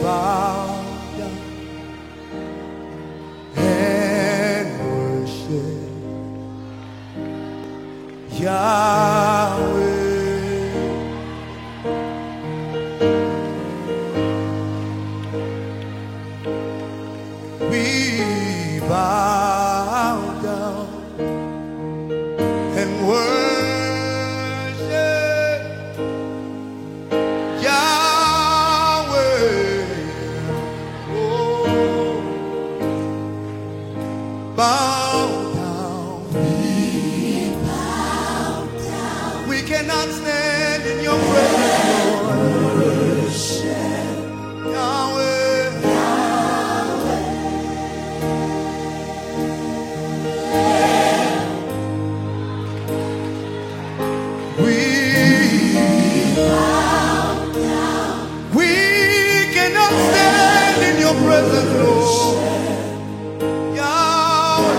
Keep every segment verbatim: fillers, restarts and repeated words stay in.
bow down and worship Yahweh. We bow down and worship Yahweh. Oh, bow down. We bow down. We cannot stand in your presence, Lord. Yahweh. Presence, Lord. Yahweh.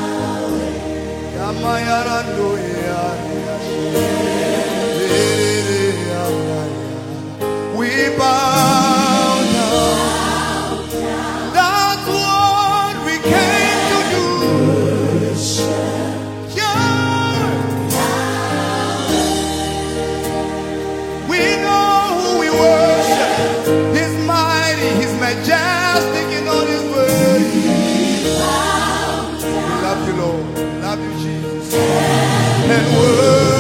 We bow down. That's what we came to do. Yahweh. We know who we worship. He's mighty, He's majestic in all His ways. We love you, Lord. We love you, Jesus. And worship.